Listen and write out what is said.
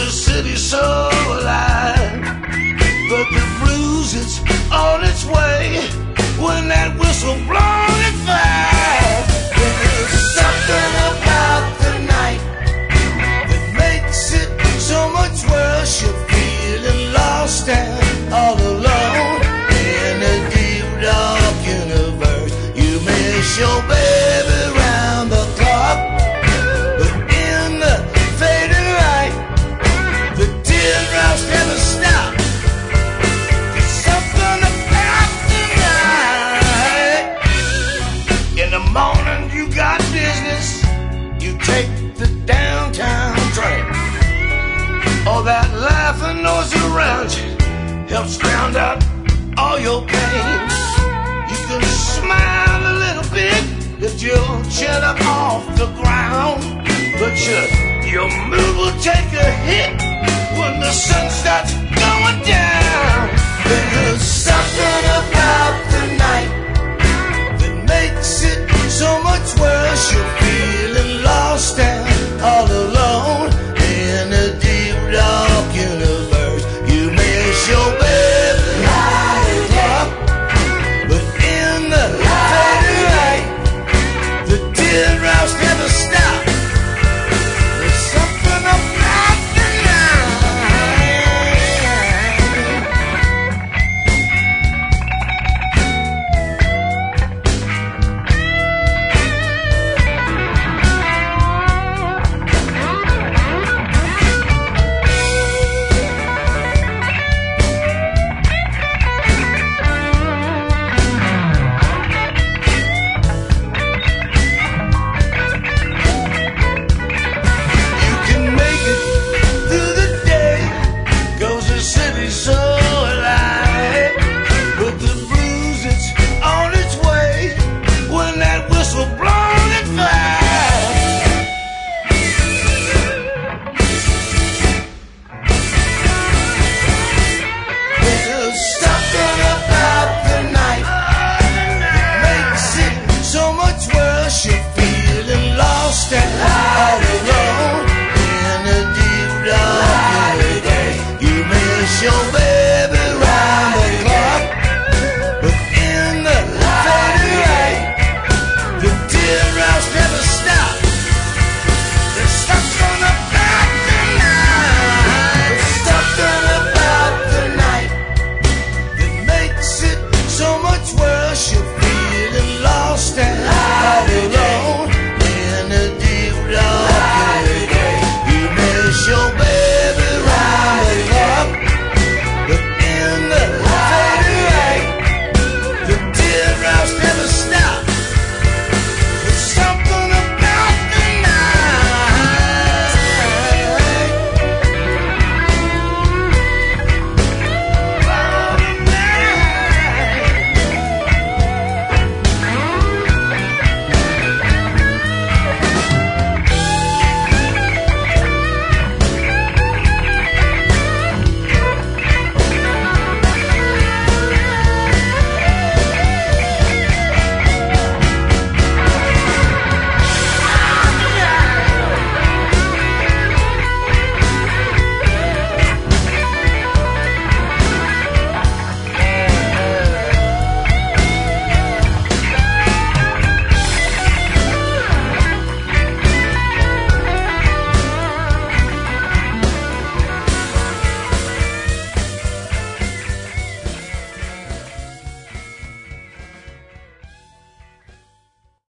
the city so alive, but the blues is on its way when that whistle blows at 5. There's something about the night that makes it so much worse. You're feeling lost and all alone in a deep dark universe. You miss your baby round the clock, but in the fading light, the teardrops never stop. There's something about the night. In the morning you got business, you take the downtown train. All that laughing noise around you helps drown out all your pain. You can smile a little bit, lift your chin up off the ground, but your mood will take a hit when the sun starts